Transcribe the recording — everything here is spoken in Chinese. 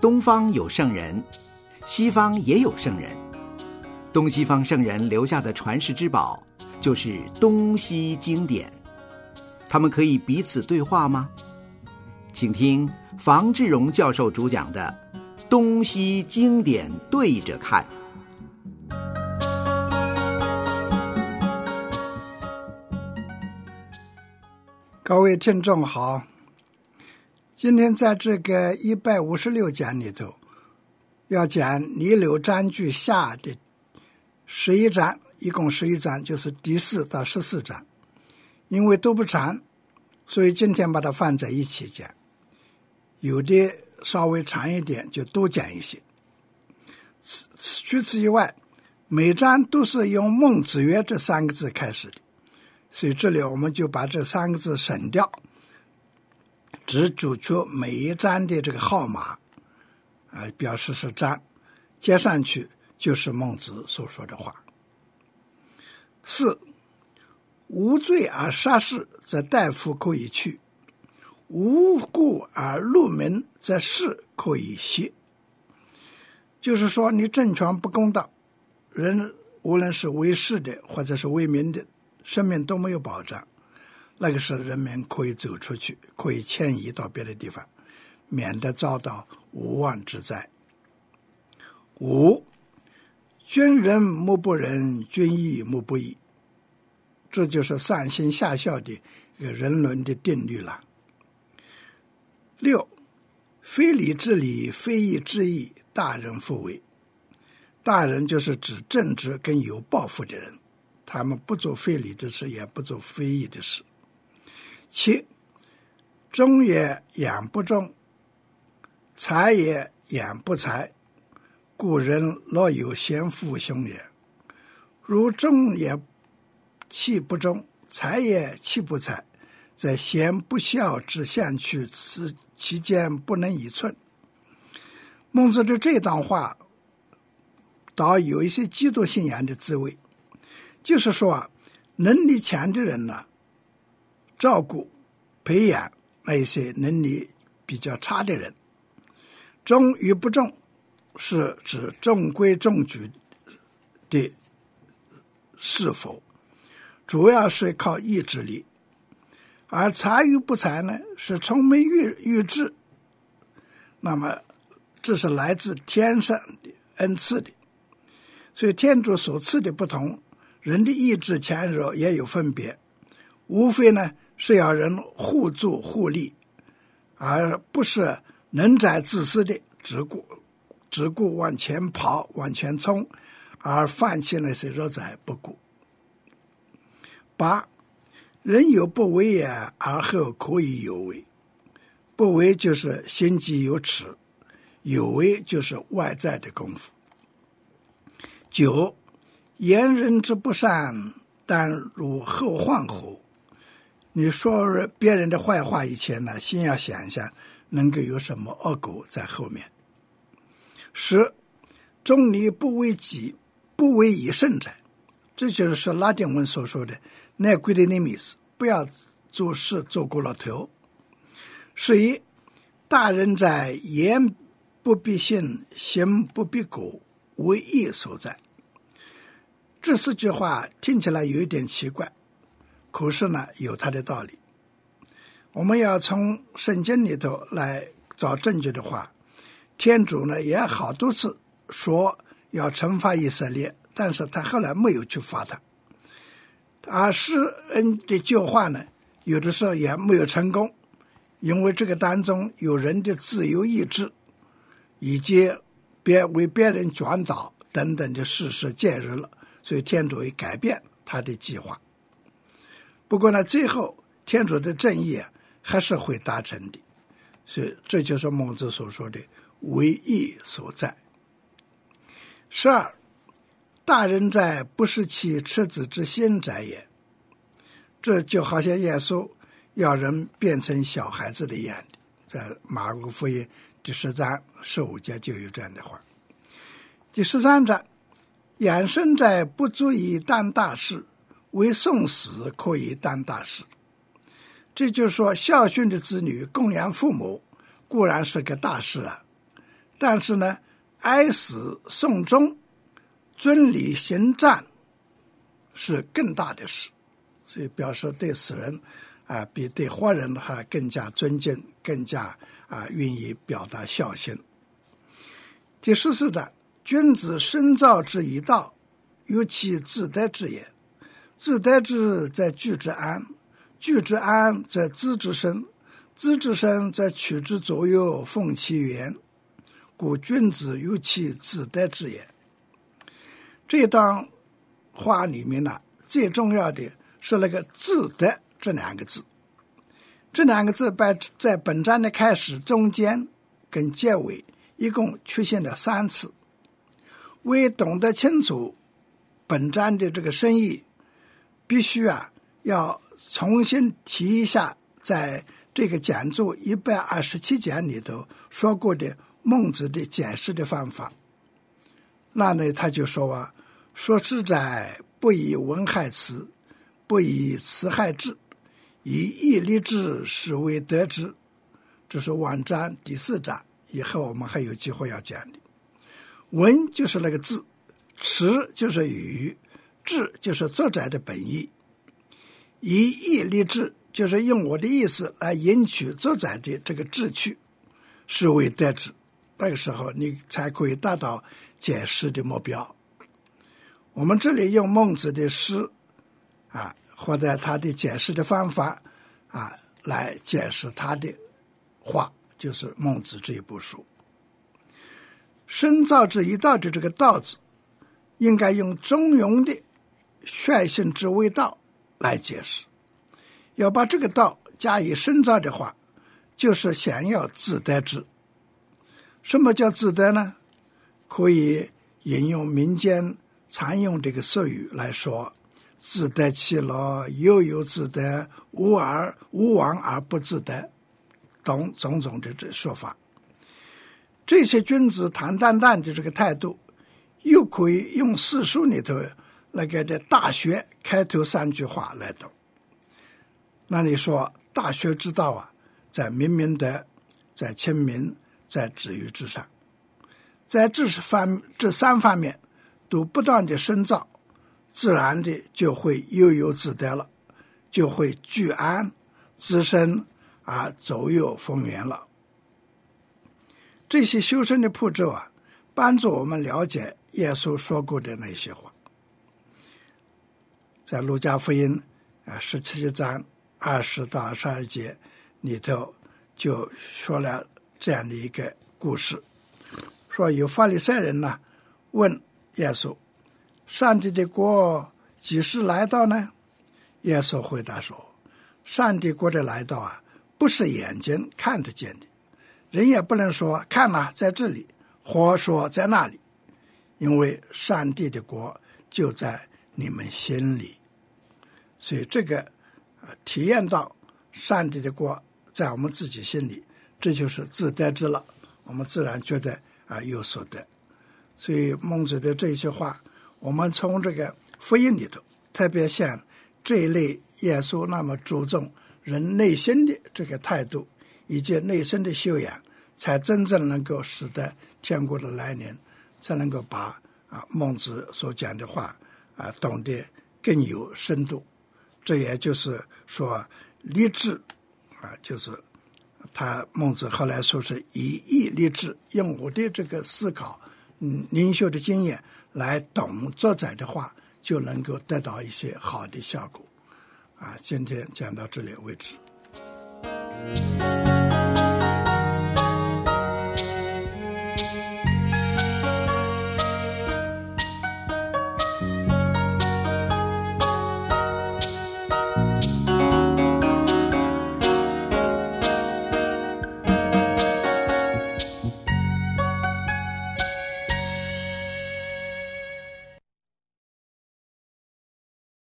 东方有圣人，西方也有圣人。东西方圣人留下的传世之宝，就是东西经典。他们可以彼此对话吗？请听房志荣教授主讲的《东西经典对着看》。 各位听众好，今天在这个156讲里头，要讲逆流章句下的11章，一共11章，就是第4到14章。因为都不长，所以今天把它放在一起讲，有的稍微长一点就多讲一些。除此以外，每章都是用孟子曰这3个字开始的，所以这里我们就把这3个字省掉，只主出每一章的这个号码，表示是章，接上去就是孟子所说的话。4，无罪而杀士，则大夫可以去；无故而戮民，则士可以息。就是说，你政权不公道，人无论是为士的或者是为民的，生命都没有保障，那个时候人民可以走出去，可以迁移到别的地方，免得遭到无妄之灾。5，君仁莫不仁，君义莫不义。这就是上行下效的一个人伦的定律了。6，非礼之礼，非义之义，大人不为。大人就是指正直跟有抱负的人，他们不做非礼的事，也不做非义的事。7，忠也养不忠，才也养不才，故人老有贤父兄也。如忠也气不忠，才也气不才，在贤不孝之相去，此其间不能以寸。孟子的这段话倒有一些基督信仰的滋味，就是说能力强的人呢，照顾培养那些能力比较差的人。忠与不忠是指中规中矩的是否，主要是靠意志力。而才与不才呢，是聪明预智，那么这是来自天上的恩赐的。所以天主所赐的不同，人的意志强弱也有分别，无非呢是要人互助互利，而不是能宅自私的只顾往前跑往前冲，而放弃那些弱宅不顾。8，人有不为也，而后可以有为。不为就是心机有耻，有为就是外在的功夫。9，言人之不善，但如后患乎？你说别人的坏话以前呢，先要想一想能够有什么恶果在后面。10，忠礼不为己，不为以胜者。这就是拉丁文所说的 nequidinimis， 不要做事做过了头。11，大人在，言不必信，行不必果，为义所在。这4句话听起来有一点奇怪，可是呢有它的道理。我们要从圣经里头来找证据的话，天主呢也好多次说要惩罚以色列，但是他后来没有去罚他。而施恩的救化呢，有的时候也没有成功，因为这个当中有人的自由意志，以及为别人转导等等的事实介入了，所以天主会改变他的计划。不过呢，最后天主的正义还是会达成的，所以这就是孟子所说的为义所在。12，大人在，不失其赤子之心者也。这就好像耶稣要人变成小孩子的样的，在马可福音第10章15节就有这样的话。第13章，养生者不足以当大事，为送死可以当大事。这就是说，孝顺的子女供养父母固然是个大事啊， 但是呢，哀死送终，尊礼行赞是更大的事，所以表示对死人比对活人还更加尊敬，更加愿意表达孝心。第14章，君子深造之以道，有其自得之也。自得之则居之安，居之安则资之生，资之生则取之左右，奉其源。故君子有其自得之也。这段话里面呢，最重要的是那个自得这两个字。这两个字在本章的开始、中间跟结尾一共出现了3次。为懂得清楚本章的这个深意，必须要重新提一下在这个讲座127讲里头说过的孟子的解释的方法。那呢，他就说说之哉，不以文害辞，不以辞害智，以义立志，是为得之。这是晚章第4章，以后我们还有机会要讲的。文就是那个字，辞就是语，志就是作者的本意。以义立志就是用我的意思来引取作者的这个志趣，是为得之。那个时候你才可以达到解释的目标。我们这里用孟子的诗或者他的解释的方法来解释他的话，就是孟子这一部书。深造之以道的这个道字，应该用中庸的率性之谓道来解释。要把这个道加以深造的话，就是想要自得之。什么叫自得呢？可以引用民间常用这个俗语来说，自得其乐，悠悠自得，无往而不自得，等种种的这说法。这些君子坦荡荡的这个态度，又可以用四书里头那个的大学开头3句话来懂。那你说大学之道在明明德，在亲民，在止于至善，在这3方面都不断的深造，自然的就会悠悠自得了，就会居安自身左右逢源了。这些修身的步骤帮助我们了解耶稣说过的那些话。在路加福音17章20到22节里头就说了这样的一个故事，说有法利赛人问耶稣，上帝的国几时来到呢？耶稣回答说，上帝国的来到不是眼睛看得见的，人也不能说看在这里，或说在那里，因为上帝的国就在你们心里。所以这个体验到上帝的国在我们自己心里，这就是自得之了，我们自然觉得有所得。所以孟子的这些话，我们从这个福音里头，特别像这一类耶稣那么注重人内心的这个态度以及内心的修养，才真正能够使得天国的来临才能够把孟子所讲的话懂得更有深度。这也就是说立志就是孟子后来说是以义立志，用我的这个思考灵修的经验来懂作者的话，就能够得到一些好的效果今天讲到这里为止。